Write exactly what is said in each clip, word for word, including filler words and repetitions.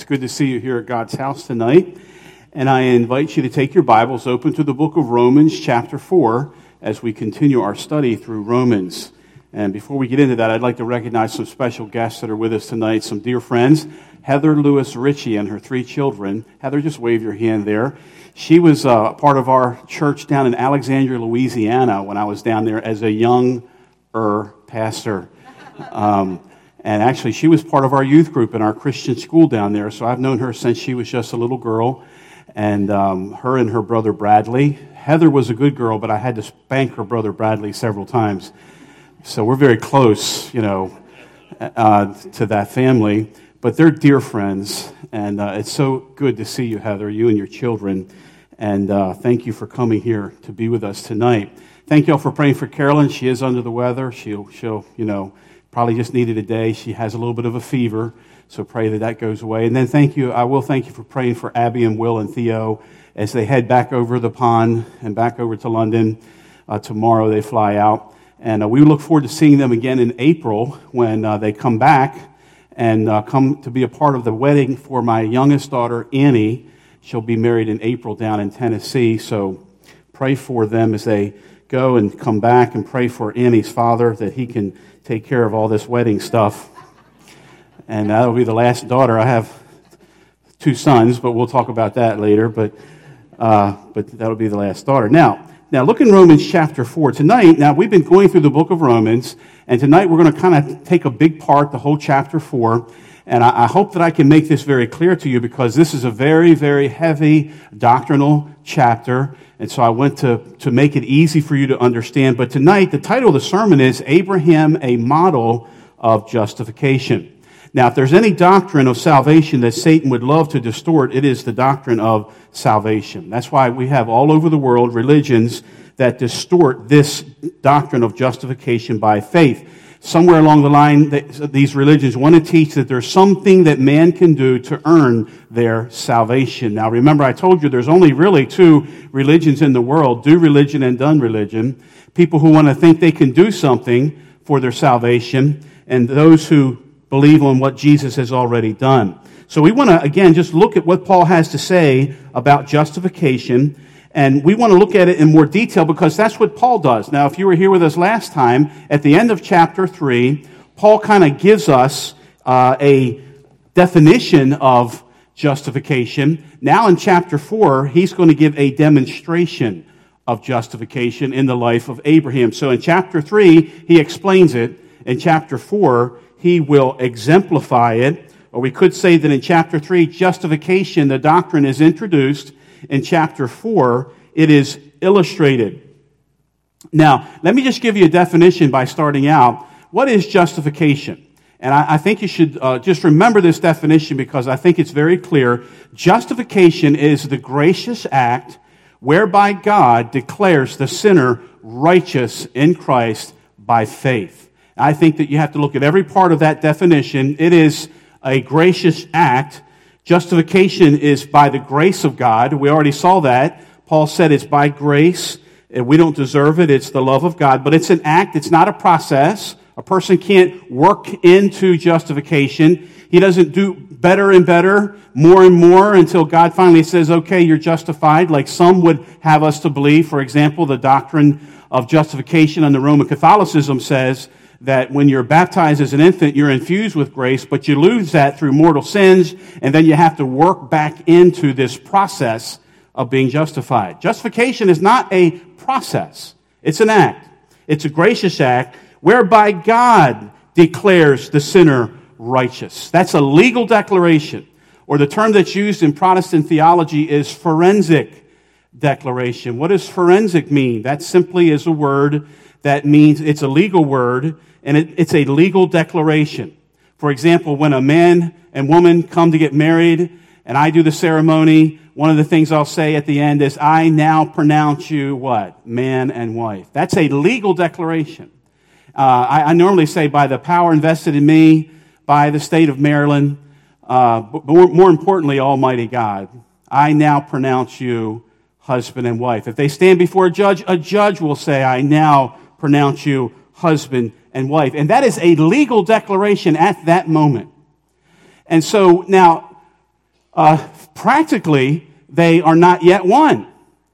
It's good to see you here at God's house tonight. And I invite you to take your Bibles open to the book of Romans chapter four as we continue our study through Romans. And before we get into that, I'd like to recognize some special guests that are with us tonight, some dear friends. Heather Lewis Ritchie and her three children. Heather, just wave your hand there. She was uh, part of our church down in Alexandria, Louisiana when I was down there as a young-er pastor. Um, and actually, she was part of our youth group in our Christian school down there, so I've known her since she was just a little girl. And um, her and her brother Bradley. Heather was a good girl, but I had to spank her brother Bradley several times. So we're very close, you know, uh, to that family. But they're dear friends, and uh, it's so good to see you, Heather, you and your children. And uh, thank you for coming here to be with us tonight. Thank you all for praying for Carolyn. She is under the weather. She'll, she'll, you know, probably just needed a day. She has a little bit of a fever, so pray that that goes away. And then thank you, I will thank you for praying for Abby and Will and Theo as they head back over the pond and back over to London. Uh, tomorrow they fly out. And uh, we look forward to seeing them again in April when uh, they come back and uh, come to be a part of the wedding for my youngest daughter, Annie. She'll be married in April down in Tennessee, so pray for them as they go and come back, and pray for Annie's father that he can take care of all this wedding stuff. And that'll be the last daughter. I have two sons, but we'll talk about that later, but uh, but that'll be the last daughter. Now, Now, look in Romans chapter four. Tonight, now we've been going through the book of Romans, and tonight we're going to kind of take a big part, the whole chapter four, and I, I hope that I can make this very clear to you because this is a very, very heavy doctrinal chapter, and so I went to, to make it easy for you to understand. But tonight, the title of the sermon is Abraham, a Model of Justification. Now, if there's any doctrine of salvation that Satan would love to distort, it is the doctrine of salvation. That's why we have all over the world religions that distort this doctrine of justification by faith. Somewhere along the line, these religions want to teach that there's something that man can do to earn their salvation. Now, remember, I told you there's only really two religions in the world, do religion and done religion. People who want to think they can do something for their salvation, and those who believe on what Jesus has already done. So we want to, again, just look at what Paul has to say about justification, and we want to look at it in more detail because that's what Paul does. Now, if you were here with us last time, at the end of chapter three, Paul kind of gives us uh, a definition of justification. Now in chapter four, he's going to give a demonstration of justification in the life of Abraham. So in chapter three, he explains it. In chapter four, he will exemplify it. Or we could say that in chapter three, justification, the doctrine is introduced. In chapter four, it is illustrated. Now, let me just give you a definition by starting out. What is justification? And I, I think you should uh, just remember this definition because I think it's very clear. Justification is the gracious act whereby God declares the sinner righteous in Christ by faith. I think that you have to look at every part of that definition. It is a gracious act. Justification is by the grace of God. We already saw that. Paul said it's by grace. We don't deserve it. It's the love of God. But it's an act. It's not a process. A person can't work into justification. He doesn't do better and better, more and more, until God finally says, okay, you're justified, like some would have us to believe. For example, the doctrine of justification under Roman Catholicism says that when you're baptized as an infant, you're infused with grace, but you lose that through mortal sins, and then you have to work back into this process of being justified. Justification is not a process. It's an act. It's a gracious act whereby God declares the sinner righteous. That's a legal declaration, or the term that's used in Protestant theology is forensic declaration. What does forensic mean? That simply is a word that means it's a legal word, and it, it's a legal declaration. For example, when a man and woman come to get married, and I do the ceremony, one of the things I'll say at the end is, I now pronounce you what? Man and wife. That's a legal declaration. Uh, I, I normally say, by the power invested in me by the state of Maryland, uh, but more, more importantly, Almighty God, I now pronounce you husband and wife. If they stand before a judge, a judge will say, I now pronounce you husband and wife. And that is a legal declaration at that moment. And so now, Uh, practically, they are not yet one,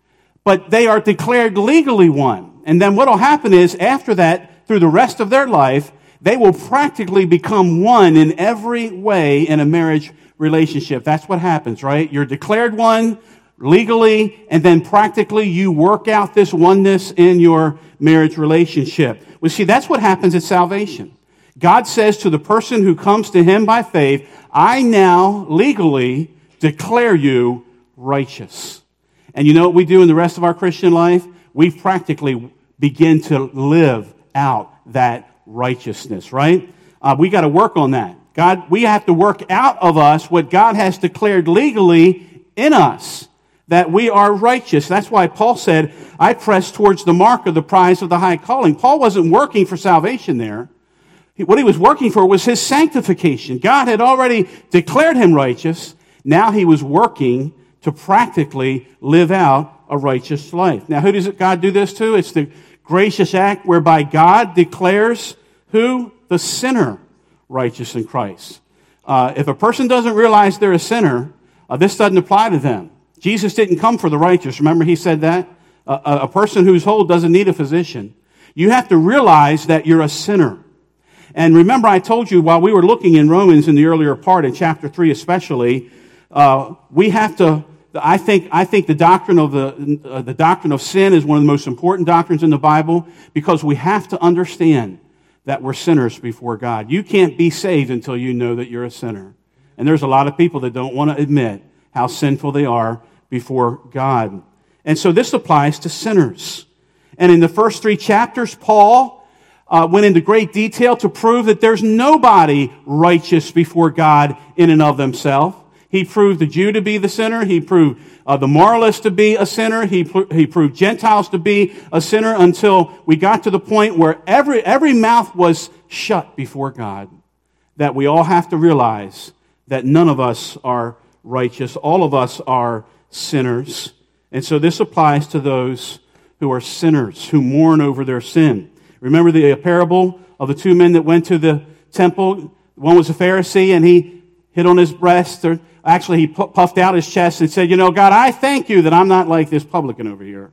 but they are declared legally one. And then what will happen is, after that, through the rest of their life, they will practically become one in every way in a marriage relationship. That's what happens, right? You're declared one legally, and then practically you work out this oneness in your marriage relationship. Well, see, that's what happens at salvation. God says to the person who comes to him by faith, I now legally declare you righteous. And you know what we do in the rest of our Christian life? We practically begin to live out that righteousness, right? Uh, we got to work on that. God, we have to work out of us what God has declared legally in us, that we are righteous. That's why Paul said, I press towards the mark of the prize of the high calling. Paul wasn't working for salvation there. What he was working for was his sanctification. God had already declared him righteous. Now he was working to practically live out a righteous life. Now, who does God do this to? It's the gracious act whereby God declares who? The sinner righteous in Christ. Uh, if a person doesn't realize they're a sinner, uh, this doesn't apply to them. Jesus didn't come for the righteous. Remember he said that? Uh, a person who's whole doesn't need a physician. You have to realize that you're a sinner. And remember, I told you while we were looking in Romans in the earlier part, in chapter three especially, uh, we have to, I think, I think the doctrine of the, uh, the doctrine of sin is one of the most important doctrines in the Bible, because we have to understand that we're sinners before God. You can't be saved until you know that you're a sinner. And there's a lot of people that don't want to admit how sinful they are before God. And so this applies to sinners. And in the first three chapters, Paul Uh, went into great detail to prove that there's nobody righteous before God in and of themselves. He proved the Jew to be the sinner. He proved uh, the moralist to be a sinner. He pr- he proved Gentiles to be a sinner, until we got to the point where every every mouth was shut before God. That we all have to realize that none of us are righteous. All of us are sinners. And so this applies to those who are sinners, who mourn over their sin. Remember the parable of the two men that went to the temple? One was a Pharisee, and he hit on his breast, or actually he puffed out his chest and said, you know, God, I thank you that I'm not like this publican over here.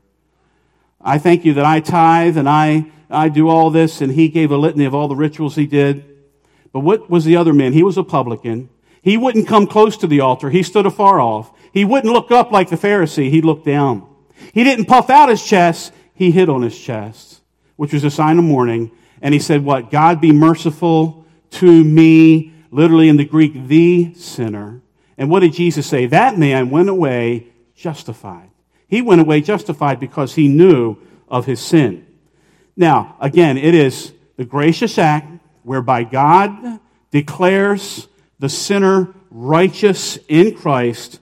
I thank you that I tithe and I, I do all this, and he gave a litany of all the rituals he did. But what was the other man? He was a publican. He wouldn't come close to the altar. He stood afar off. He wouldn't look up like the Pharisee. He looked down. He didn't puff out his chest. He hit on his chest, which was a sign of mourning. And he said, what? God be merciful to me, literally in the Greek, the sinner. And what did Jesus say? That man went away justified. He went away justified because he knew of his sin. Now, again, it is the gracious act whereby God declares the sinner righteous in Christ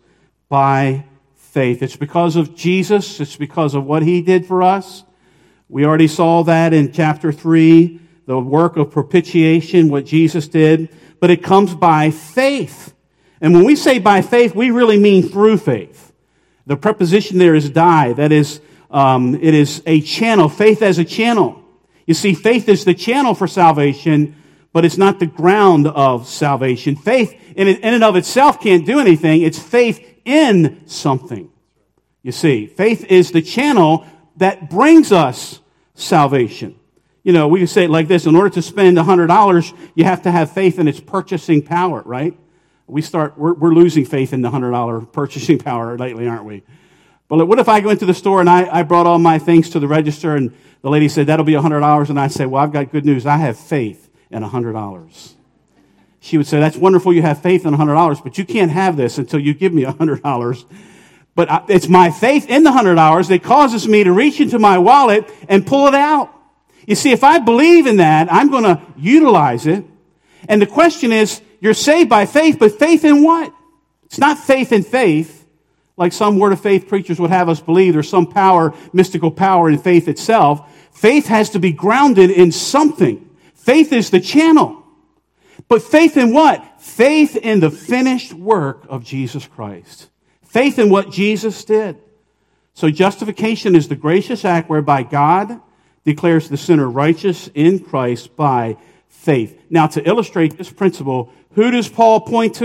by faith. It's because of Jesus. It's because of what he did for us. We already saw that in chapter three, the work of propitiation, what Jesus did. But it comes by faith. And when we say by faith, we really mean through faith. The preposition there is die. That is, um, it is a channel. Faith as a channel. You see, faith is the channel for salvation, but it's not the ground of salvation. Faith in and of itself can't do anything. It's faith in something. You see, faith is the channel that brings us salvation. You know, we can say it like this: in order to spend one hundred dollars, you have to have faith in its purchasing power, right? We start, we're, we're losing faith in the one hundred dollars purchasing power lately, aren't we? But what if I go into the store and I, I brought all my things to the register, and the lady said, that'll be one hundred dollars, and I say, well, I've got good news. I have faith in one hundred dollars. She would say, that's wonderful you have faith in one hundred dollars, but you can't have this until you give me one hundred dollars. But it's my faith in the one hundred dollars that causes me to reach into my wallet and pull it out. You see, if I believe in that, I'm going to utilize it. And the question is, you're saved by faith, but faith in what? It's not faith in faith, like some word of faith preachers would have us believe. There's some power, mystical power in faith itself. Faith has to be grounded in something. Faith is the channel. But faith in what? Faith in the finished work of Jesus Christ. Faith in what Jesus did. So justification is the gracious act whereby God declares the sinner righteous in Christ by faith. Now, to illustrate this principle, who does Paul point to?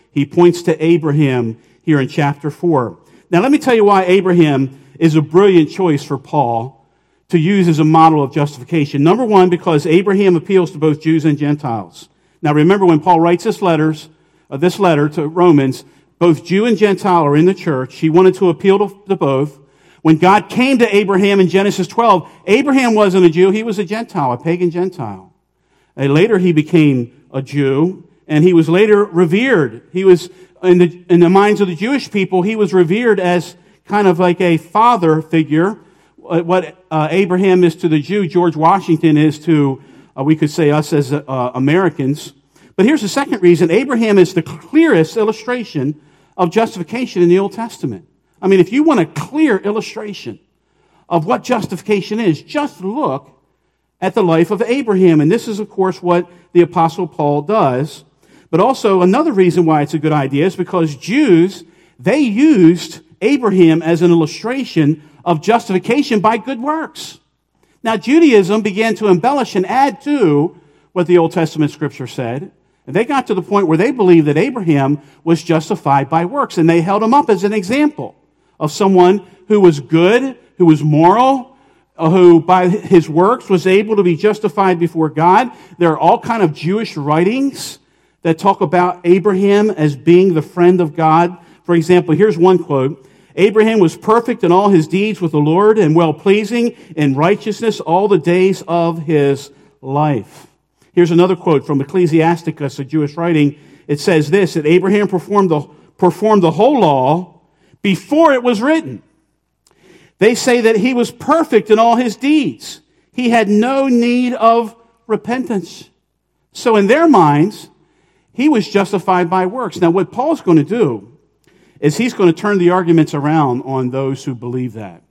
He points to Abraham here in chapter four. Now let me tell you why Abraham is a brilliant choice for Paul to use as a model of justification. Number one, because Abraham appeals to both Jews and Gentiles. Now remember, when Paul writes this letters, uh, this letter to Romans, both Jew and Gentile are in the church. He wanted to appeal to, to both. When God came to Abraham in Genesis twelve, Abraham wasn't a Jew, he was a Gentile, a pagan Gentile. And later he became a Jew, and he was later revered. He was, in the, in the minds of the Jewish people, he was revered as kind of like a father figure. What uh, Abraham is to the Jew, George Washington is to, uh, we could say, us as uh, Americans. But here's the second reason. Abraham is the clearest illustration of justification in the Old Testament. I mean, if you want a clear illustration of what justification is, just look at the life of Abraham. And this is, of course, what the Apostle Paul does. But also, another reason why it's a good idea is because Jews, they used Abraham as an illustration of justification by good works. Now, Judaism began to embellish and add to what the Old Testament Scripture said. And they got to the point where they believed that Abraham was justified by works. And they held him up as an example of someone who was good, who was moral, who by his works was able to be justified before God. There are all kind of Jewish writings that talk about Abraham as being the friend of God. For example, here's one quote. Abraham was perfect in all his deeds with the Lord and well-pleasing in righteousness all the days of his life. Here's another quote from Ecclesiasticus, a Jewish writing. It says this, that Abraham performed the, performed the whole law before it was written. They say that he was perfect in all his deeds. He had no need of repentance. So in their minds, he was justified by works. Now what Paul's going to do is he's going to turn the arguments around on those who believe that.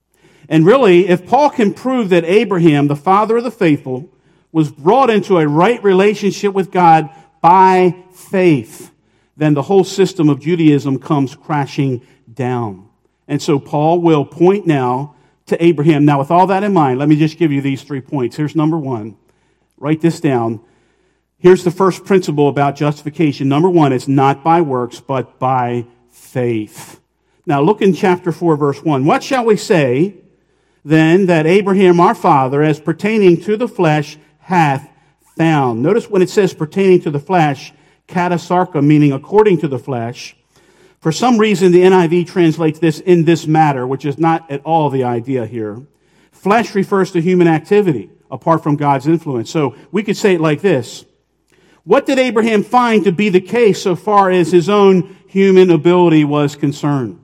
And really, if Paul can prove that Abraham, the father of the faithful, was brought into a right relationship with God by faith, then the whole system of Judaism comes crashing down. And so Paul will point now to Abraham. Now, with all that in mind, let me just give you these three points. Here's number one. Write this down. Here's the first principle about justification. Number one, it's not by works, but by faith. Now, look in chapter four, verse one. What shall we say, then, that Abraham our father, as pertaining to the flesh, hath found? Notice when it says pertaining to the flesh, katasarka, meaning according to the flesh. For some reason, the N I V translates this in this matter, which is not at all the idea here. Flesh refers to human activity, apart from God's influence. So we could say it like this. What did Abraham find to be the case so far as his own human ability was concerned?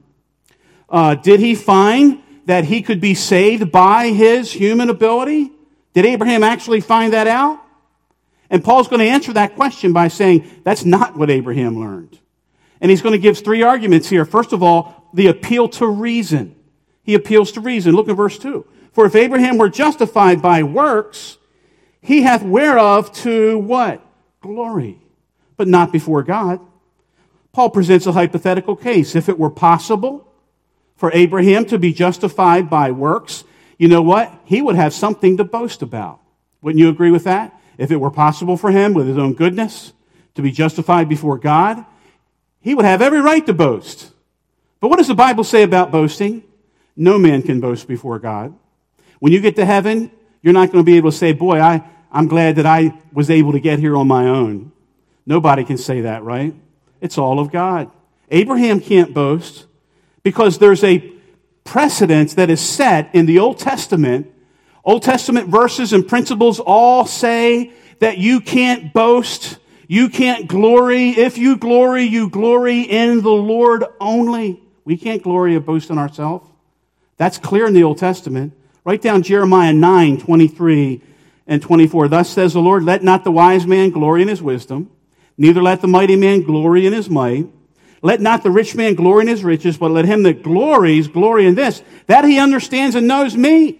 Uh, did he find that he could be saved by his human ability? Did Abraham actually find that out? And Paul's going to answer that question by saying that's not what Abraham learned. And he's going to give three arguments here. First of all, the appeal to reason. He appeals to reason. Look at verse two. For if Abraham were justified by works, he hath whereof to what? Glory, but not before God. Paul presents a hypothetical case. If it were possible for Abraham to be justified by works, you know what? He would have something to boast about. Wouldn't you agree with that? If it were possible for him with his own goodness to be justified before God, he would have every right to boast. But what does the Bible say about boasting? No man can boast before God. When you get to heaven, you're not going to be able to say, boy, I, I'm glad that I was able to get here on my own. Nobody can say that, right? It's all of God. Abraham can't boast because there's a precedence that is set in the Old Testament. Old Testament verses and principles all say that you can't boast. You can't glory. If you glory, you glory in the Lord only. We can't glory or boast in ourselves. That's clear in the Old Testament. Write down Jeremiah nine, twenty-three and twenty-four. Thus says the Lord, let not the wise man glory in his wisdom, neither let the mighty man glory in his might. Let not the rich man glory in his riches, but let him that glories glory in this, that he understands and knows me.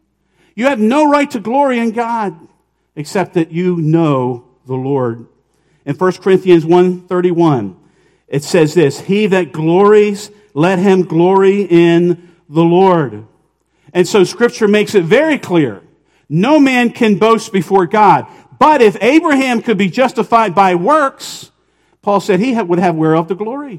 You have no right to glory in God, except that you know the Lord. In First Corinthians one thirty-one, it says this, he that glories, let him glory in the Lord. And so Scripture makes it very clear. No man can boast before God. But if Abraham could be justified by works, Paul said he would have whereof the glory.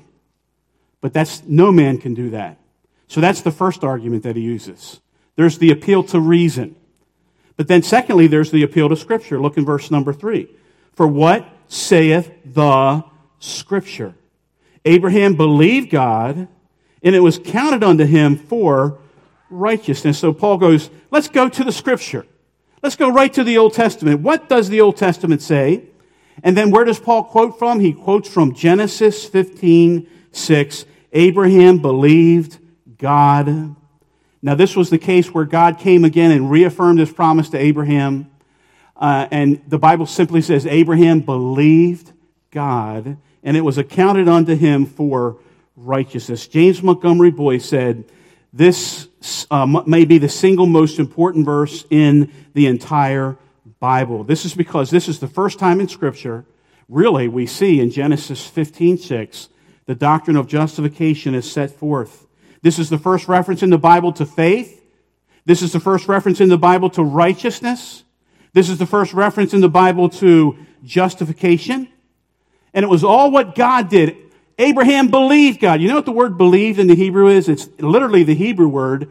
But that's no man can do that. So that's the first argument that he uses. There's the appeal to reason. But then secondly, there's the appeal to Scripture. Look in verse number three. For what saith the Scripture? Abraham believed God, and it was counted unto him for righteousness. So Paul goes, let's go to the Scripture. Let's go right to the Old Testament. What does the Old Testament say? And then where does Paul quote from? He quotes from Genesis fifteen six. Abraham believed God. Now this was the case where God came again and reaffirmed his promise to Abraham. Uh, and the Bible simply says Abraham believed God, and it was accounted unto him for righteousness. James Montgomery Boyce said, this uh, may be the single most important verse in the entire Bible. This is because this is the first time in Scripture, really, we see in Genesis fifteen six, the doctrine of justification is set forth. This is the first reference in the Bible to faith. This is the first reference in the Bible to righteousness. This is the first reference in the Bible to justification. And it was all what God did. Abraham believed God. You know what the word believed in the Hebrew is? It's literally the Hebrew word,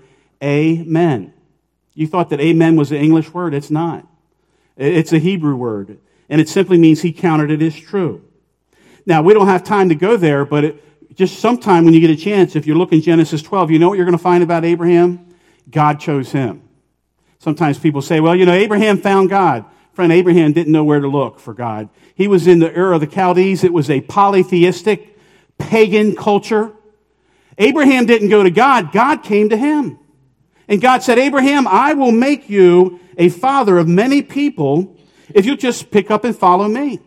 amen. You thought that amen was an English word. It's not. It's a Hebrew word. And it simply means he counted it as true. Now, we don't have time to go there, but it, just sometime when you get a chance, if you look in Genesis twelve, you know what you're going to find about Abraham? God chose him. Sometimes people say, well, you know, Abraham found God. Friend, Abraham didn't know where to look for God. He was in the Ur of the Chaldees. It was a polytheistic, pagan culture. Abraham didn't go to God. God came to him. And God said, Abraham, I will make you a father of many people if you just pick up and follow me.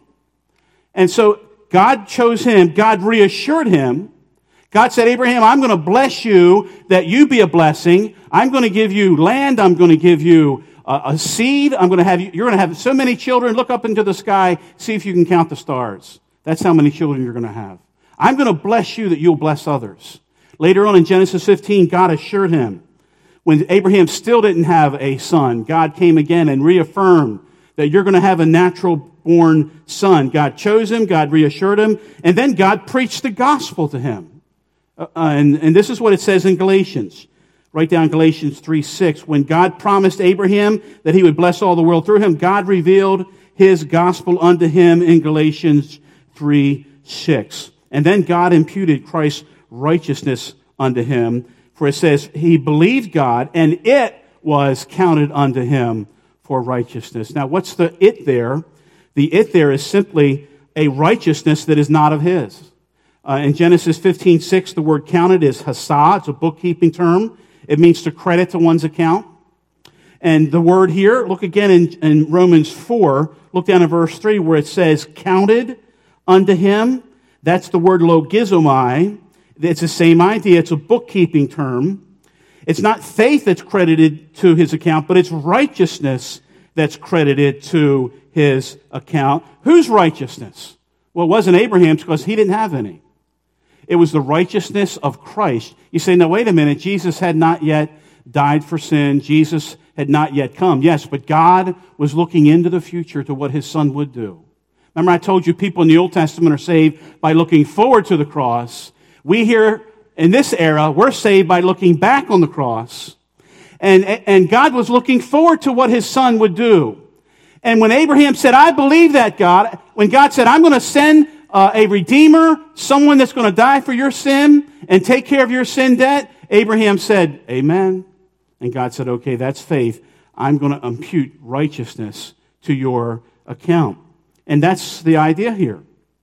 And so God chose him. God reassured him. God said, Abraham, I'm going to bless you that you be a blessing. I'm going to give you land. I'm going to give you a, a seed. I'm going to have you, you're going to have so many children. Look up into the sky. See if you can count the stars. That's how many children you're going to have. I'm going to bless you that you'll bless others. Later on in Genesis fifteen, God assured him. When Abraham still didn't have a son, God came again and reaffirmed that you're going to have a natural-born son. God chose him. God reassured him. And then God preached the gospel to him. Uh, and, and this is what it says in Galatians. Write down Galatians three six. When God promised Abraham that he would bless all the world through him, God revealed his gospel unto him in Galatians three six. And then God imputed Christ's righteousness unto him. For it says, he believed God, and it was counted unto him for righteousness. Now, what's the it there? The it there is simply a righteousness that is not of his. Uh, in Genesis fifteen six, the word counted is hasa. It's a bookkeeping term. It means to credit to one's account. And the word here, look again in, in Romans four, look down at verse three, where it says, counted unto him. That's the word logizomai. It's the same idea. It's a bookkeeping term. It's not faith that's credited to his account, but it's righteousness that's credited to his account. Whose righteousness? Well, it wasn't Abraham's because he didn't have any. It was the righteousness of Christ. You say, now wait a minute, Jesus had not yet died for sin. Jesus had not yet come. Yes, but God was looking into the future to what his son would do. Remember I told you people in the Old Testament are saved by looking forward to the cross. We here in this era, we're saved by looking back on the cross. And, and God was looking forward to what his son would do. And when Abraham said, I believe that, God, when God said, I'm going to send uh, a redeemer, someone that's going to die for your sin and take care of your sin debt, Abraham said, amen. And God said, okay, that's faith. I'm going to impute righteousness to your account. And that's the idea here.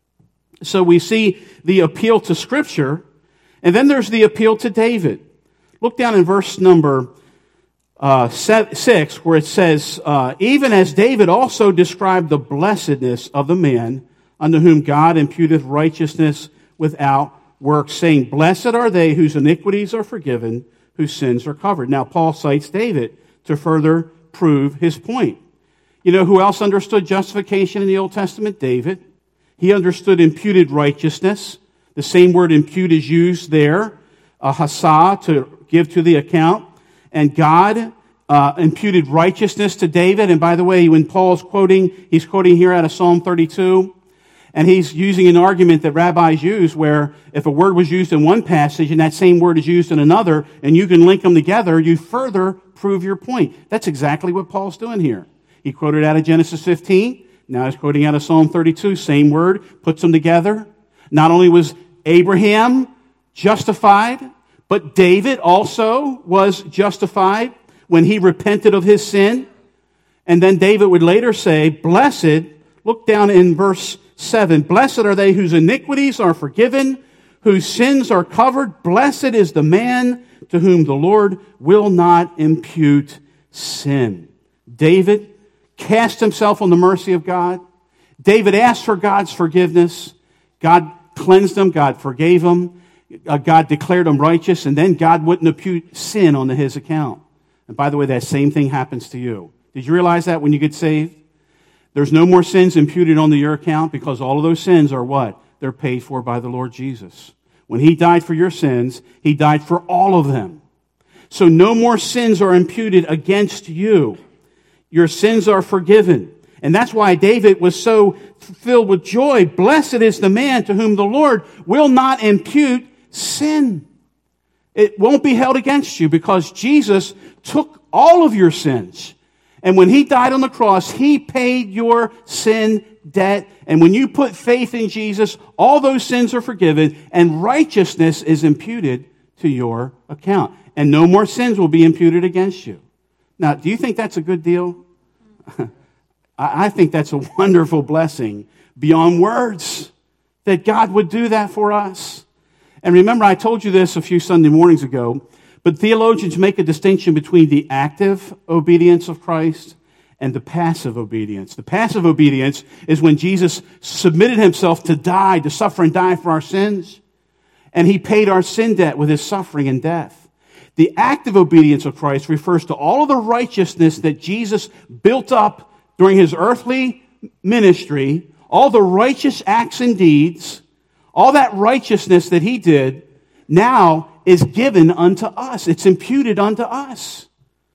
So we see the appeal to Scripture, and then there's the appeal to David. Look down in verse number uh, six, where it says, uh, even as David also described the blessedness of the man unto whom God imputeth righteousness without works, saying, blessed are they whose iniquities are forgiven, whose sins are covered. Now, Paul cites David to further prove his point. You know who else understood justification in the Old Testament? David. He understood imputed righteousness. The same word impute is used there, uh, hasa, to give to the account. And God uh, imputed righteousness to David. And by the way, when Paul's quoting, he's quoting here out of Psalm thirty-two. And he's using an argument that rabbis use where if a word was used in one passage and that same word is used in another, and you can link them together, you further prove your point. That's exactly what Paul's doing here. He quoted out of Genesis fifteen. Now he's quoting out of Psalm thirty-two. Same word, puts them together. Not only was Abraham justified, but David also was justified when he repented of his sin. And then David would later say, blessed, look down in verse seven, blessed are they whose iniquities are forgiven, whose sins are covered. Blessed is the man to whom the Lord will not impute sin. David cast himself on the mercy of God. David asked for God's forgiveness. God cleansed him. God forgave him. Uh, God declared him righteous, and then God wouldn't impute sin onto his account. And by the way, that same thing happens to you. Did you realize that when you get saved? There's no more sins imputed onto your account because all of those sins are what? They're paid for by the Lord Jesus. When he died for your sins, he died for all of them. So no more sins are imputed against you. Your sins are forgiven. And that's why David was so filled with joy. Blessed is the man to whom the Lord will not impute sin. It won't be held against you because Jesus took all of your sins. And when he died on the cross, he paid your sin debt. And when you put faith in Jesus, all those sins are forgiven and righteousness is imputed to your account. And no more sins will be imputed against you. Now, do you think that's a good deal? I think that's a wonderful blessing beyond words that God would do that for us. And remember, I told you this a few Sunday mornings ago, but theologians make a distinction between the active obedience of Christ and the passive obedience. The passive obedience is when Jesus submitted himself to die, to suffer and die for our sins, and he paid our sin debt with his suffering and death. The active obedience of Christ refers to all of the righteousness that Jesus built up during his earthly ministry, all the righteous acts and deeds, all that righteousness that he did, now is given unto us. It's imputed unto us.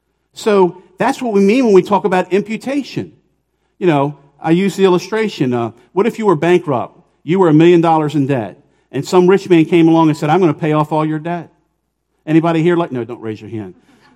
So that's what we mean when we talk about imputation. You know, I use the illustration. Uh, what if you were bankrupt? You were a million dollars in debt, and some rich man came along and said, I'm going to pay off all your debt. Anybody here like, no, don't raise your hand.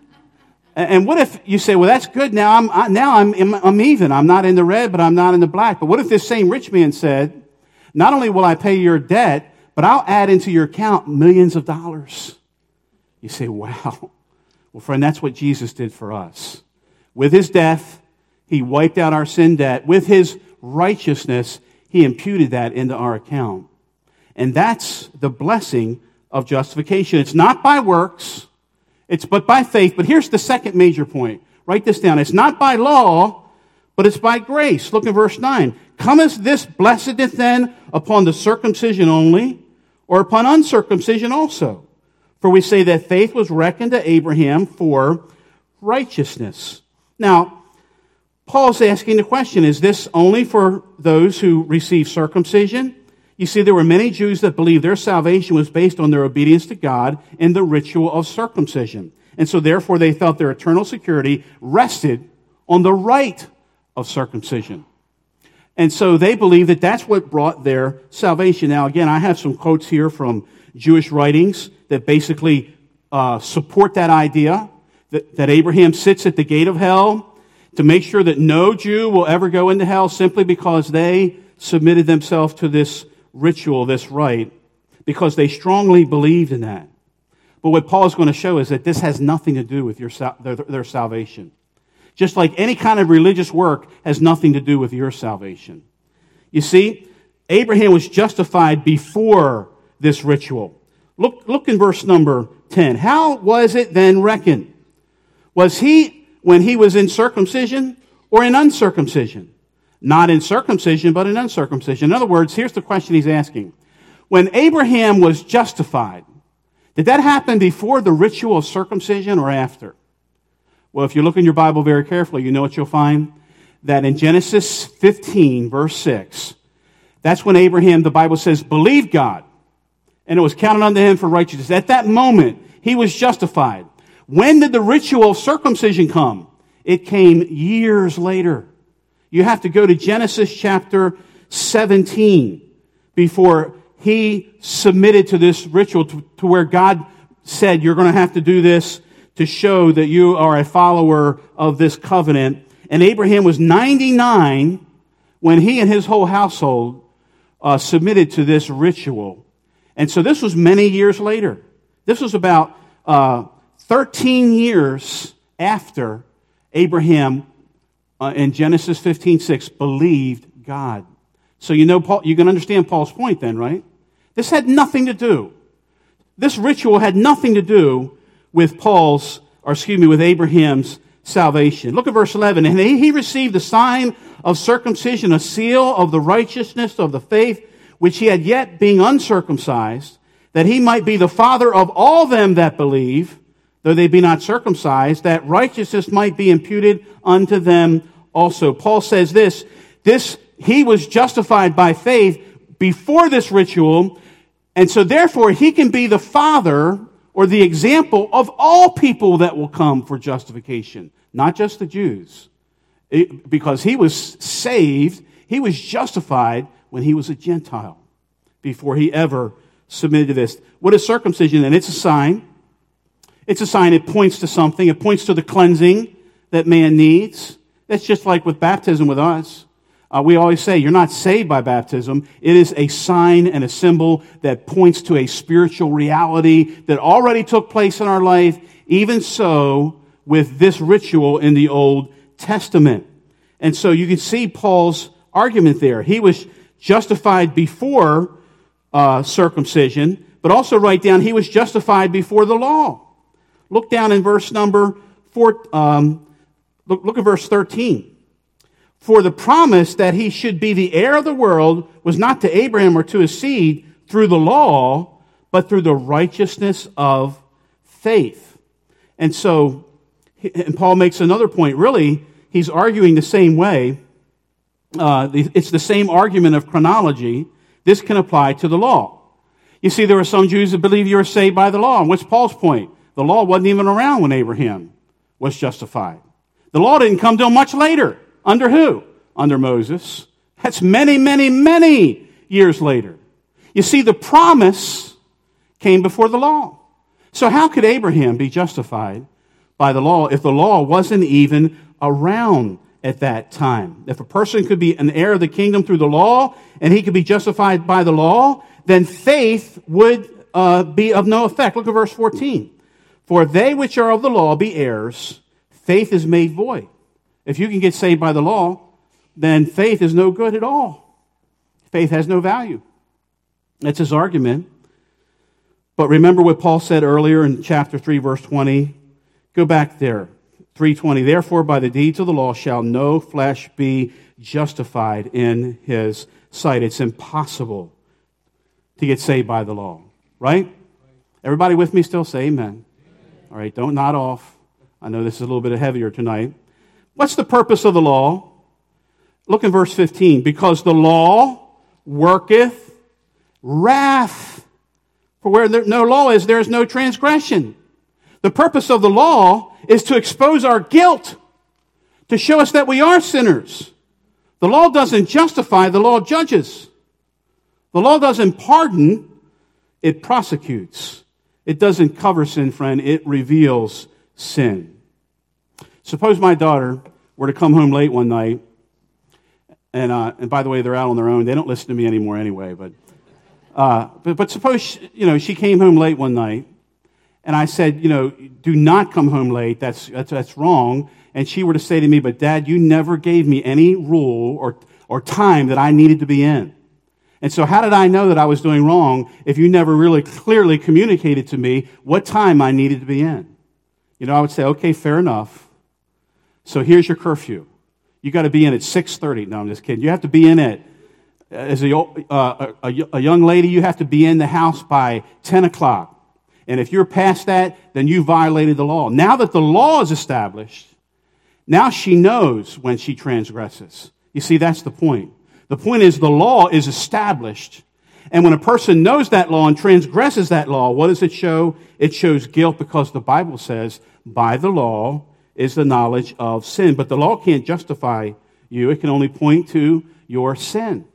And what if you say, well, that's good. Now I'm, I, now I'm, I'm even. I'm not in the red, but I'm not in the black. But what if this same rich man said, not only will I pay your debt, but I'll add into your account millions of dollars. You say, wow. Well, friend, that's what Jesus did for us. With his death, he wiped out our sin debt. With his righteousness, he imputed that into our account. And that's the blessing of justification. It's not by works, it's but by faith. But here's the second major point. Write this down. It's not by law, but it's by grace. Look at verse nine. Cometh this blessedness then upon the circumcision only, or upon uncircumcision also? For we say that faith was reckoned to Abraham for righteousness. Now, Paul's asking the question, is this only for those who receive circumcision? You see, there were many Jews that believed their salvation was based on their obedience to God in the ritual of circumcision. And so therefore they felt their eternal security rested on the rite of circumcision. And so they believed that that's what brought their salvation. Now, again, I have some quotes here from Jewish writings that basically uh, support that idea, that, that Abraham sits at the gate of hell to make sure that no Jew will ever go into hell simply because they submitted themselves to this ritual, this rite, because they strongly believed in that. But what Paul is going to show is that this has nothing to do with your their, their salvation. Just like any kind of religious work has nothing to do with your salvation. You see, Abraham was justified before this ritual. Look, look in verse number ten. How was it then reckoned? Was he when he was in circumcision or in uncircumcision? Not in circumcision, but in uncircumcision. In other words, here's the question he's asking. When Abraham was justified, did that happen before the ritual of circumcision or after? Well, if you look in your Bible very carefully, you know what you'll find? That in Genesis fifteen, verse six, that's when Abraham, the Bible says, believed God, and it was counted unto him for righteousness. At that moment, he was justified. When did the ritual of circumcision come? It came years later. You have to go to Genesis chapter seventeen before he submitted to this ritual to, to where God said, you're going to have to do this to show that you are a follower of this covenant. And Abraham was ninety-nine when he and his whole household uh, submitted to this ritual. And so this was many years later. This was about uh, thirteen years after Abraham, uh, in Genesis fifteen six, believed God. So you know, Paul, you can understand Paul's point then, right? This had nothing to do. This ritual had nothing to do with Paul's, or excuse me, with Abraham's salvation. Look at verse eleven. And he received the sign of circumcision, a seal of the righteousness of the faith, which he had yet being uncircumcised, that he might be the father of all them that believe, though they be not circumcised, that righteousness might be imputed unto them also. Paul says this, this, he was justified by faith before this ritual, and so therefore he can be the father or the example of all people that will come for justification, not just the Jews. It, because he was saved, he was justified when he was a Gentile, before he ever submitted to this. What is circumcision then? It's a sign. It's a sign. It points to something. It points to the cleansing that man needs. That's just like with baptism with us. Uh, we always say, you're not saved by baptism. It is a sign and a symbol that points to a spiritual reality that already took place in our life. Even so, with this ritual in the Old Testament. And so you can see Paul's argument there. He was justified before uh, circumcision, but also write down he was justified before the law. Look down in verse number four. Um, look, look at verse thirteen. For the promise that he should be the heir of the world was not to Abraham or to his seed through the law, but through the righteousness of faith. And so, and Paul makes another point. Really, he's arguing the same way. Uh, it's the same argument of chronology. This can apply to the law. You see, there are some Jews that believe you are saved by the law. And what's Paul's point? The law wasn't even around when Abraham was justified. The law didn't come till much later. Under who? Under Moses. That's many, many, many years later. You see, the promise came before the law. So how could Abraham be justified by the law if the law wasn't even around at that time? If a person could be an heir of the kingdom through the law and he could be justified by the law, then faith would uh, be of no effect. Look at verse fourteen. For they which are of the law be heirs, faith is made void. If you can get saved by the law, then faith is no good at all. Faith has no value. That's his argument. But remember what Paul said earlier in chapter three, verse twenty. Go back there. three twenty. Therefore, by the deeds of the law shall no flesh be justified in his sight. It's impossible to get saved by the law. Right? Everybody with me still? Say amen. All right, don't nod off. I know this is a little bit heavier tonight. What's the purpose of the law? Look in verse fifteen. Because the law worketh wrath. For where there no law is, there is no transgression. The purpose of the law is to expose our guilt, to show us that we are sinners. The law doesn't justify, the law judges. The law doesn't pardon, it prosecutes. It doesn't cover sin, friend, it reveals sin. Suppose my daughter were to come home late one night, and uh, and by the way, they're out on their own. They don't listen to me anymore anyway. But uh, but, but suppose she, you know she came home late one night, and I said, you know, do not come home late. That's that's that's wrong. And she were to say to me, but Dad, you never gave me any rule or or time that I needed to be in. And so how did I know that I was doing wrong if you never really clearly communicated to me what time I needed to be in? You know, I would say, okay, fair enough. So here's your curfew. You got to be in at six thirty. No, I'm just kidding. You have to be in at, as a, uh, a, a young lady, you have to be in the house by ten o'clock. And if you're past that, then you violated the law. Now that the law is established, now she knows when she transgresses. You see, that's the point. The point is the law is established. And when a person knows that law and transgresses that law, what does it show? It shows guilt, because the Bible says, by the law is the knowledge of sin. But the law can't justify you. It can only point to your sin.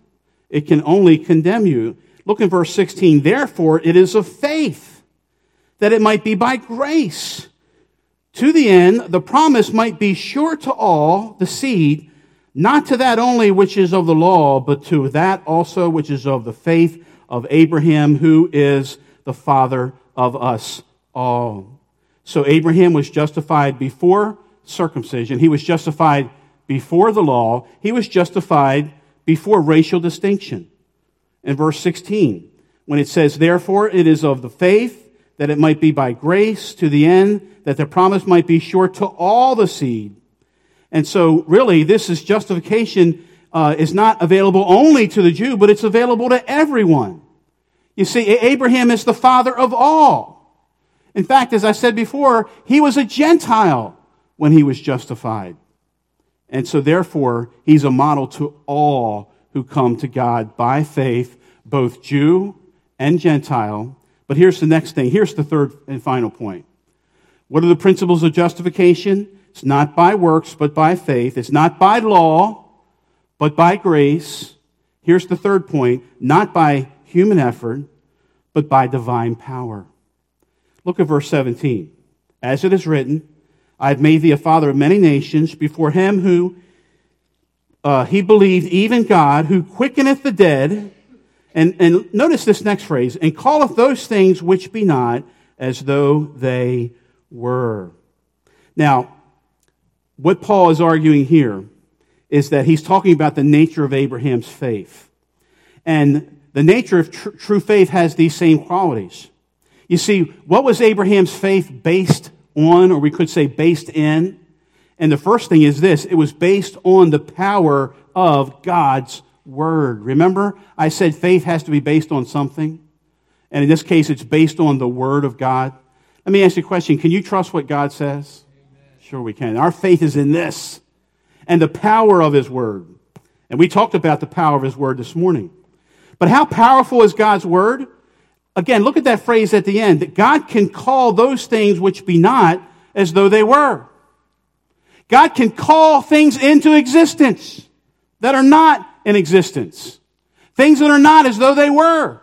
It can only condemn you. Look in verse sixteen. Therefore, it is of faith, that it might be by grace, to the end the promise might be sure to all the seed, not to that only which is of the law, but to that also which is of the faith of Abraham, who is the father of us all. So Abraham was justified before circumcision. He was justified before the law. He was justified before racial distinction. In verse sixteen, when it says, therefore it is of the faith, that it might be by grace, to the end that the promise might be sure to all the seed. And so really this is justification uh, is not available only to the Jew, but it's available to everyone. You see, Abraham is the father of all. In fact, as I said before, he was a Gentile when he was justified. And so therefore, he's a model to all who come to God by faith, both Jew and Gentile. But here's the next thing. Here's the third and final point. What are the principles of justification? It's not by works, but by faith. It's not by law, but by grace. Here's the third point. Not by human effort, but by divine power. Look at verse seventeen. As it is written, I have made thee a father of many nations before him who uh, he believed, even God, who quickeneth the dead. And, and notice this next phrase, and calleth those things which be not as though they were. Now, what Paul is arguing here is that he's talking about the nature of Abraham's faith. And the nature of tr- true faith has these same qualities. You see, what was Abraham's faith based on, or we could say based in? And the first thing is this, it was based on the power of God's Word. Remember, I said faith has to be based on something. And in this case, it's based on the Word of God. Let me ask you a question. Can you trust what God says? Amen. Sure we can. Our faith is in this and the power of His Word. And we talked about the power of His Word this morning. But how powerful is God's Word? Again, look at that phrase at the end, that God can call those things which be not as though they were. God can call things into existence that are not in existence. Things that are not as though they were.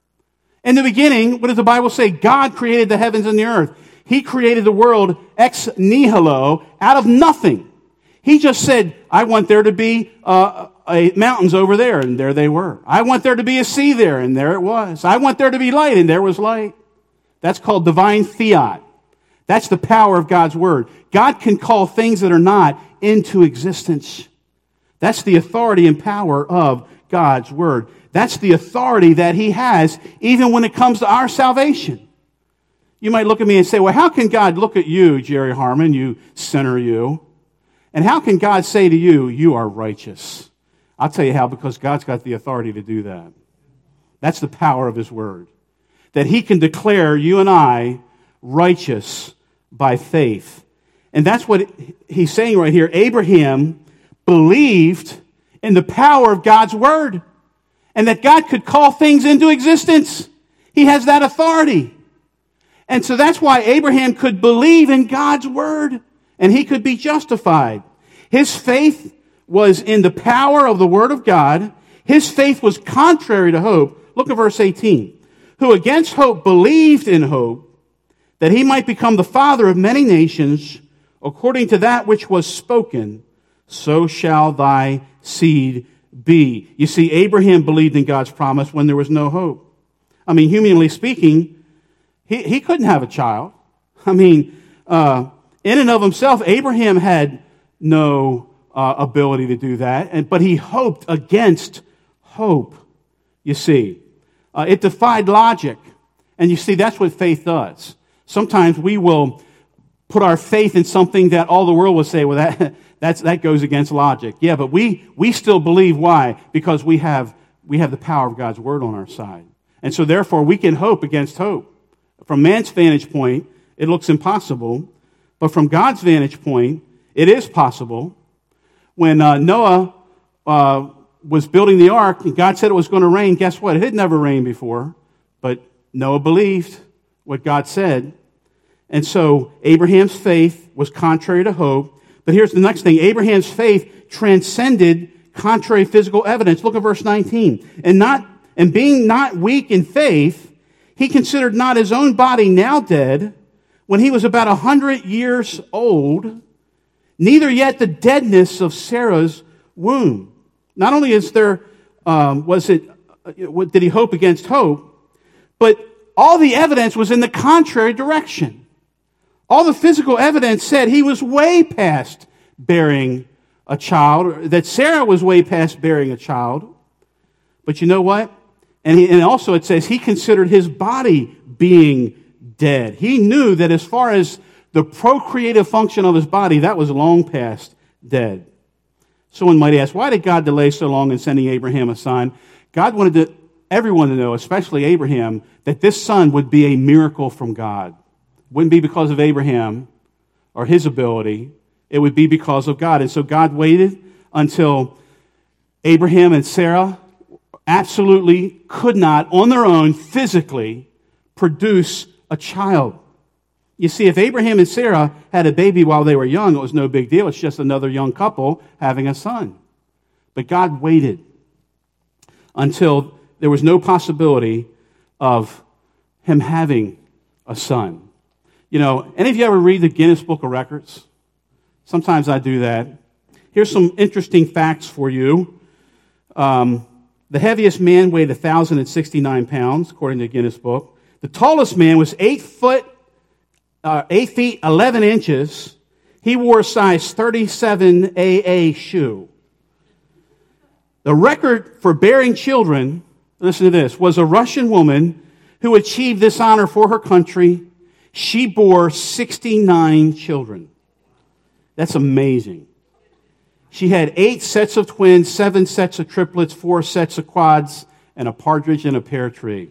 In the beginning, what does the Bible say? God created the heavens and the earth. He created the world ex nihilo, out of nothing. He just said, I want there to be uh, a, mountains over there, and there they were. I want there to be a sea there, and there it was. I want there to be light, and there was light. That's called divine fiat. That's the power of God's Word. God can call things that are not into existence. That's the authority and power of God's Word. That's the authority that He has even when it comes to our salvation. You might look at me and say, well, how can God look at you, Jerry Harmon, you sinner you? And how can God say to you, you are righteous? I'll tell you how, because God's got the authority to do that. That's the power of His Word. That He can declare you and I righteous by faith. And that's what He's saying right here. Abraham believed in the power of God's Word and that God could call things into existence. He has that authority. And so that's why Abraham could believe in God's Word and he could be justified. His faith was in the power of the Word of God. His faith was contrary to hope. Look at verse eighteen. Who against hope believed in hope, that he might become the father of many nations, according to that which was spoken, so shall thy seed be. You see, Abraham believed in God's promise when there was no hope. I mean, humanly speaking, he, he couldn't have a child. I mean, uh, in and of himself, Abraham had no uh, ability to do that, and but he hoped against hope, you see. Uh, it defied logic. And you see, that's what faith does. Sometimes we will put our faith in something that all the world will say, well, that that's, that goes against logic. Yeah, but we, we still believe. Why? Because we have, we have the power of God's Word on our side. And so therefore, we can hope against hope. From man's vantage point, it looks impossible. But from God's vantage point, it is possible. When uh, Noah uh, was building the ark, and God said it was going to rain, guess what? It had never rained before. But Noah believed what God said. And so Abraham's faith was contrary to hope. But here's the next thing. Abraham's faith transcended contrary physical evidence. Look at verse nineteen. And not, and being not weak in faith, he considered not his own body now dead, when he was about a hundred years old, neither yet the deadness of Sarah's womb. Not only is there, um, was it, what did he hope against hope, but all the evidence was in the contrary direction. All the physical evidence said he was way past bearing a child, that Sarah was way past bearing a child. But you know what? And, he, and also it says he considered his body being dead. He knew that as far as the procreative function of his body, that was long past dead. Someone might ask, why did God delay so long in sending Abraham a son? God wanted to, everyone to know, especially Abraham, that this son would be a miracle from God. It wouldn't be because of Abraham or his ability. It would be because of God. And so God waited until Abraham and Sarah absolutely could not, on their own, physically, produce a child. You see, if Abraham and Sarah had a baby while they were young, it was no big deal. It's just another young couple having a son. But God waited until there was no possibility of him having a son. You know, any of you ever read the Guinness Book of Records? Sometimes I do that. Here's some interesting facts for you. Um, the heaviest man weighed one thousand sixty-nine pounds, according to the Guinness Book. The tallest man was eight foot, uh, eight feet eleven inches. He wore a size thirty-seven A A shoe. The record for bearing children, listen to this, was a Russian woman who achieved this honor for her country. She bore sixty-nine children. That's amazing. She had eight sets of twins, seven sets of triplets, four sets of quads, and a partridge in a pear tree.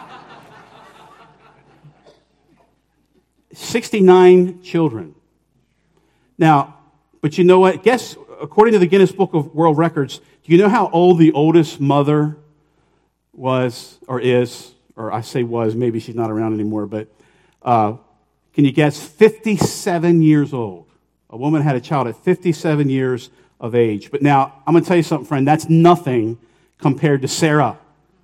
sixty-nine children. Now, but you know what? Guess, according to the Guinness Book of World Records, do you know how old the oldest mother was or is? Or I say was, maybe she's not around anymore, but uh, can you guess? fifty-seven years old. A woman had a child at fifty-seven years of age. But now, I'm going to tell you something, friend. That's nothing compared to Sarah.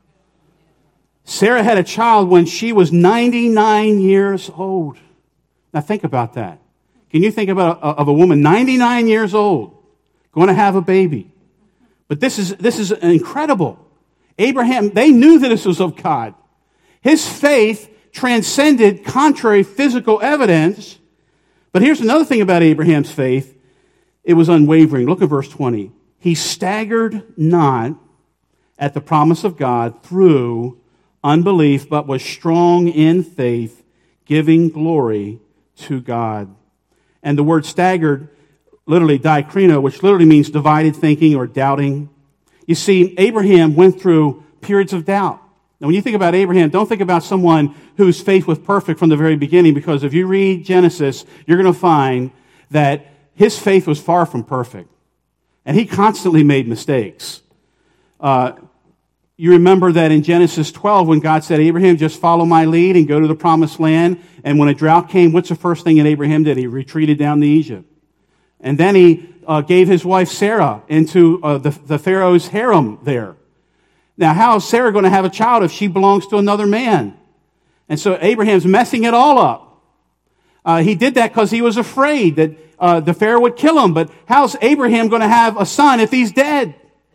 Sarah had a child when she was ninety-nine years old. Now think about that. Can you think about a, of a woman ninety-nine years old going to have a baby? But this is this is incredible. Abraham, they knew that this was of God. His faith transcended contrary physical evidence. But here's another thing about Abraham's faith. It was unwavering. Look at verse twenty. He staggered not at the promise of God through unbelief, but was strong in faith, giving glory to God. And the word staggered, literally diakrino, which literally means divided thinking or doubting. You see, Abraham went through periods of doubt. Now, when you think about Abraham, don't think about someone whose faith was perfect from the very beginning, because if you read Genesis, you're going to find that his faith was far from perfect. And he constantly made mistakes. Uh, You remember that in Genesis twelve, when God said, Abraham, just follow my lead and go to the promised land. And when a drought came, what's the first thing that Abraham did? He retreated down to Egypt. And then he uh, gave his wife Sarah into uh, the, the Pharaoh's harem there. Now, how is Sarah going to have a child if she belongs to another man? And so Abraham's messing it all up. Uh, he did that because he was afraid that uh, the Pharaoh would kill him. But how's Abraham going to have a son if he's dead?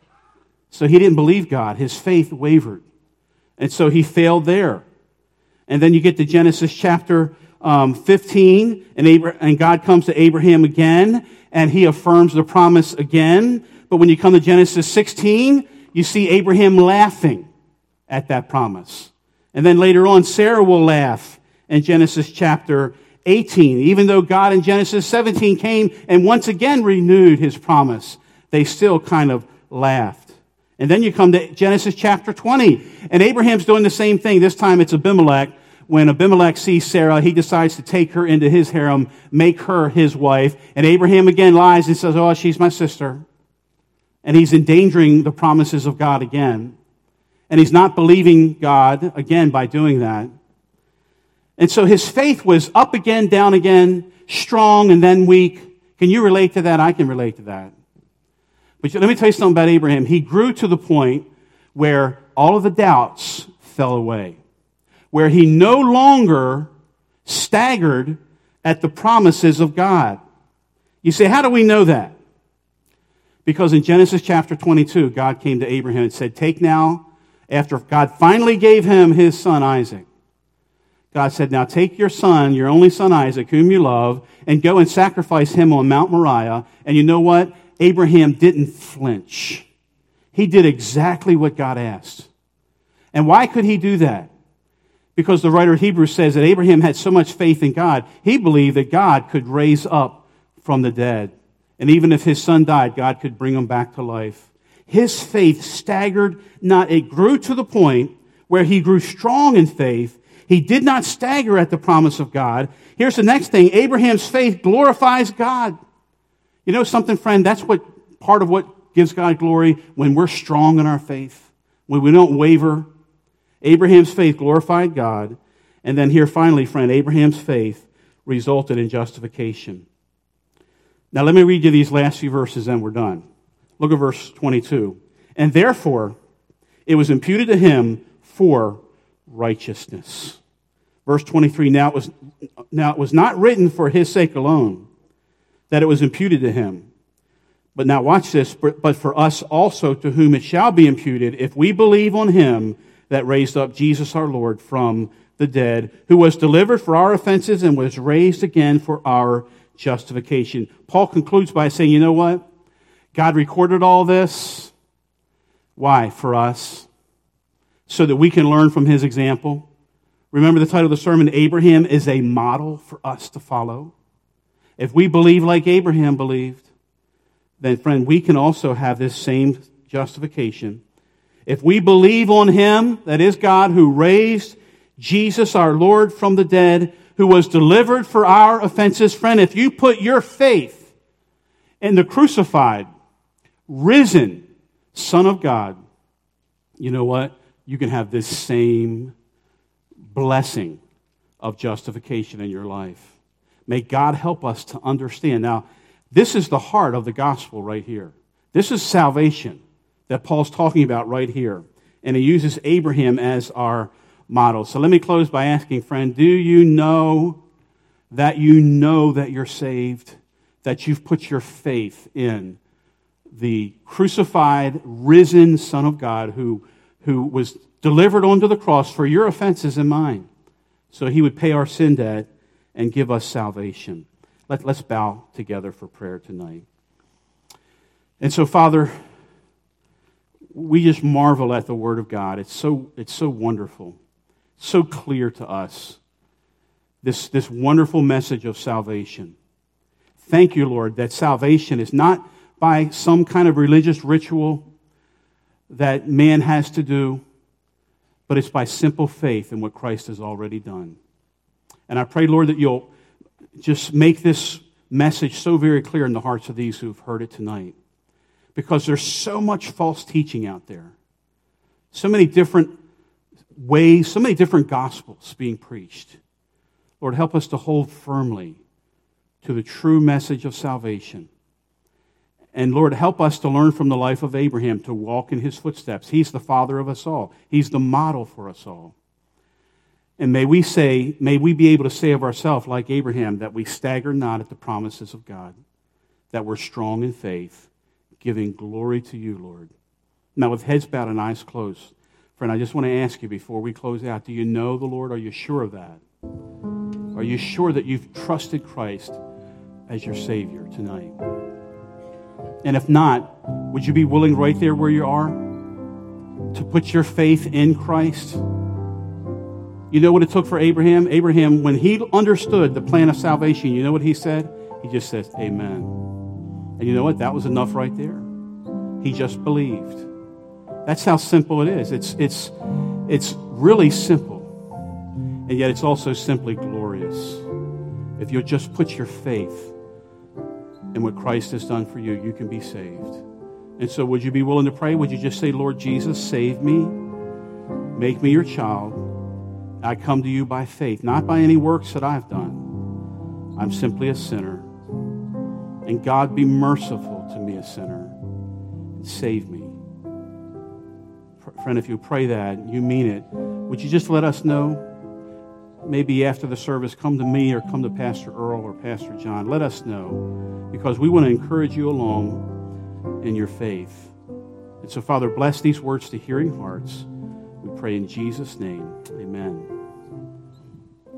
So he didn't believe God. His faith wavered. And so he failed there. And then you get to Genesis chapter um, fifteen, and, Abra- and God comes to Abraham again, and he affirms the promise again. But when you come to Genesis sixteen, you see Abraham laughing at that promise. And then later on, Sarah will laugh in Genesis chapter eighteen. Even though God in Genesis seventeen came and once again renewed his promise, they still kind of laughed. And then you come to Genesis chapter twenty, and Abraham's doing the same thing. This time it's Abimelech. When Abimelech sees Sarah, he decides to take her into his harem, make her his wife. And Abraham again lies and says, oh, she's my sister. And he's endangering the promises of God again. And he's not believing God again by doing that. And so his faith was up again, down again, strong and then weak. Can you relate to that? I can relate to that. But let me tell you something about Abraham. He grew to the point where all of the doubts fell away, where he no longer staggered at the promises of God. You say, how do we know that? Because in Genesis chapter twenty-two, God came to Abraham and said, take now, after God finally gave him his son Isaac, God said, now take your son, your only son Isaac, whom you love, and go and sacrifice him on Mount Moriah. And you know what? Abraham didn't flinch. He did exactly what God asked. And why could he do that? Because the writer of Hebrews says that Abraham had so much faith in God, he believed that God could raise up from the dead. And even if his son died, God could bring him back to life. His faith staggered not. It grew to the point where he grew strong in faith. He did not stagger at the promise of God. Here's the next thing. Abraham's faith glorifies God. You know something, friend? That's what part of what gives God glory, when we're strong in our faith, when we don't waver. Abraham's faith glorified God. And then here finally, friend, Abraham's faith resulted in justification. Now let me read you these last few verses and we're done. Look at verse twenty-two. And therefore, it was imputed to him for righteousness. Verse twenty-three, now it was, now it was not written for his sake alone that it was imputed to him. But now watch this, but for us also to whom it shall be imputed, if we believe on him that raised up Jesus our Lord from the dead, who was delivered for our offenses and was raised again for our justification. Paul concludes by saying, you know what? God recorded all this. Why? For us. So that we can learn from his example. Remember the title of the sermon, Abraham is a model for us to follow. If we believe like Abraham believed, then friend, we can also have this same justification. If we believe on him, that is God, who raised Jesus our Lord from the dead, who was delivered for our offenses, friend, if you put your faith in the crucified, risen Son of God, you know what? You can have this same blessing of justification in your life. May God help us to understand. Now, this is the heart of the gospel right here. This is salvation that Paul's talking about right here. And he uses Abraham as our model. So let me close by asking, friend, do you know that you know that you're saved? That you've put your faith in the crucified, risen Son of God who, who was delivered onto the cross for your offenses and mine, so he would pay our sin debt and give us salvation. Let, let's bow together for prayer tonight. And so, Father, we just marvel at the Word of God. It's so, it's so wonderful, so clear to us, this, this wonderful message of salvation. Thank you, Lord, that salvation is not by some kind of religious ritual that man has to do, but it's by simple faith in what Christ has already done. And I pray, Lord, that you'll just make this message so very clear in the hearts of these who've heard it tonight. Because there's so much false teaching out there. So many different ways, so many different gospels being preached. Lord, help us to hold firmly to the true message of salvation. And Lord, help us to learn from the life of Abraham, to walk in his footsteps. He's the father of us all. He's the model for us all. And may we say, may we be able to say of ourselves, like Abraham, that we stagger not at the promises of God, that we're strong in faith, giving glory to you, Lord. Now, with heads bowed and eyes closed, friend, I just want to ask you before we close out, do you know the Lord? Are you sure of that? Are you sure that you've trusted Christ as your Savior tonight? And if not, would you be willing right there where you are to put your faith in Christ? You know what it took for Abraham? Abraham, when he understood the plan of salvation, you know what he said? He just says, amen. And you know what? That was enough right there. He just believed. That's how simple it is. It's, it's, it's really simple. And yet it's also simply glorious. If you'll just put your faith in what Christ has done for you, you can be saved. And so would you be willing to pray? Would you just say, Lord Jesus, save me. Make me your child. I come to you by faith, not by any works that I've done. I'm simply a sinner. And God, be merciful to me, a sinner. save me. Friend, if you pray that, you mean it, would you just let us know? Maybe after the service, come to me or come to Pastor Earl or Pastor John. Let us know, because we want to encourage you along in your faith. And so, Father, bless these words to hearing hearts. We pray in Jesus' name. Amen.